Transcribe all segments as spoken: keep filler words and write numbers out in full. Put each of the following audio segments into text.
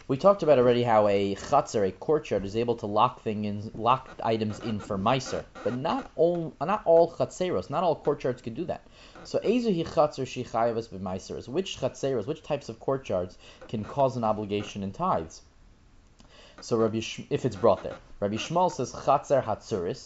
We talked about already how a chatzar, a courtyard, is able to lock things, lock items in for meiser, but not all, not all chatzeros, not all courtyards could do that. So, ezuhi chatzar shi chayavas b'meiseros. Which chatzeros, which types of courtyards can cause an obligation in tithes? So, Rabbi Sh- if it's brought there, Rabbi Shmuel says chatzar hatzuris.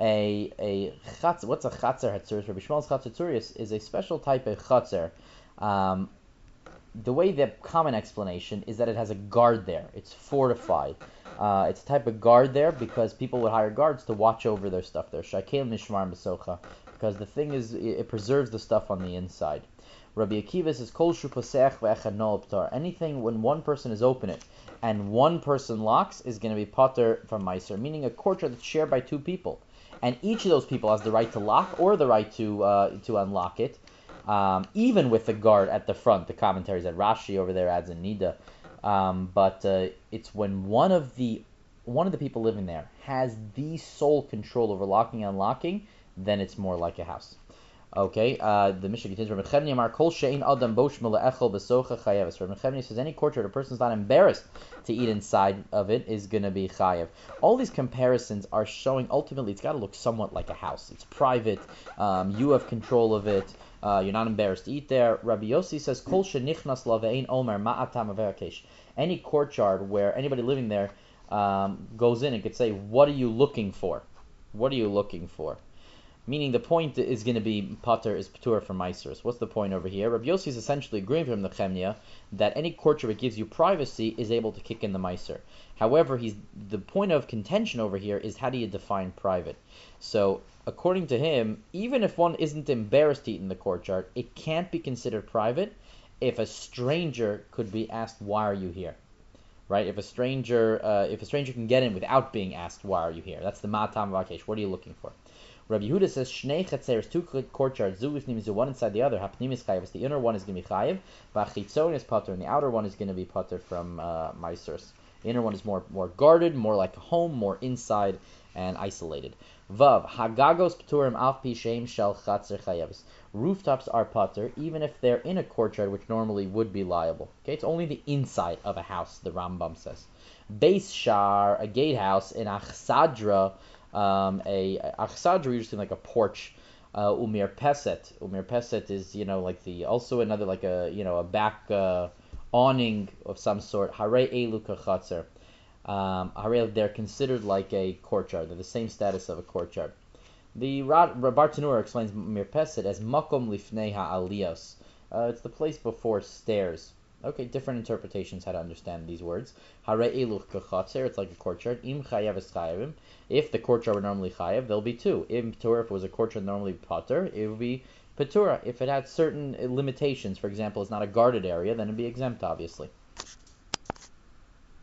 A a chatz, what's a chatzar hatzuris? Rabbi Shmuel's chatzar hatzuris is a special type of chatzar. Um, the way the common explanation is that it has a guard there. It's fortified. Uh, it's a type of guard there because people would hire guards to watch over their stuff there. Shakel mishmar besocha, because the thing is, it, it preserves the stuff on the inside. Rabbi Akiva says kol shu posech ve'echad no ptar. Anything when one person is open it and one person locks is going to be pater from meiser, meaning a courtyard that's shared by two people, and each of those people has the right to lock or the right to uh, to unlock it. Um, even with the guard at the front. The commentaries that Rashi over there adds in Nida. Um, but uh, it's when one of the one of the people living there has the sole control over locking and unlocking, then it's more like a house. Okay, uh, the Mishnah continues. Rabbi Chevni Amar Kol Shein Adam Bosh Echel Besocha Chayeves. Rabbi Chevni says any courtyard a person's not embarrassed to eat inside of it is going to be Chayev. All these comparisons are showing ultimately it's got to look somewhat like a house. It's private. Um, you have control of it. Uh, you're not embarrassed to eat there. Rabbi Yossi says Kol Shenichnas Lavein Omer Ma'atam Averakesh. Any courtyard where anybody living there um, goes in and could say, "What are you looking for? What are you looking for?" Meaning the point is going to be pater is patur from meisers. What's the point over here? Rabbi Yossi is essentially agreeing from the Chemnia that any courtyard that gives you privacy is able to kick in the meiser. However, he's the point of contention over here is how do you define private? So according to him, even if one isn't embarrassed to eat in the courtyard, it can't be considered private if a stranger could be asked, "Why are you here?" Right? If a stranger, uh, if a stranger can get in without being asked, "Why are you here?" That's the matam vakesh. What are you looking for? Rabbi Yehuda says Shnei Chatzeres, two courtyards, zu ifnim zu one inside the other. Hapnim is chayiv. The inner one is going to be chayiv. Vachitzon is pater, and the outer one is going to be pater from uh, meisers. The inner one is more more guarded, more like a home, more inside and isolated. Vav hagagos pturim al pi shem shel chatzer chayeves. Rooftops are pater even if they're in a courtyard, which normally would be liable. Okay, it's only the inside of a house. The Rambam says. Beis shar, a gatehouse in achsadra. Um, a achsadra usually like a porch. Uh, umir peset. Umir peset is you know like the also another like a you know a back uh, awning of some sort. Hare elu kachatzer. Um, they're considered like a courtyard. They're the same status of a courtyard. The Bartanura explains mirpeset as makom lifnei ha'aliyos. Uh, it's the place before stairs. Okay, different interpretations how to understand these words. Hare eluch kachatzer, it's like a courtyard. Im chayav es chayavim. If the courtyard were normally chayav, there'll be two. Im patur, if it was a courtyard normally patur, it would be patura. If it had certain limitations, for example, it's not a guarded area, then it'd be exempt, obviously.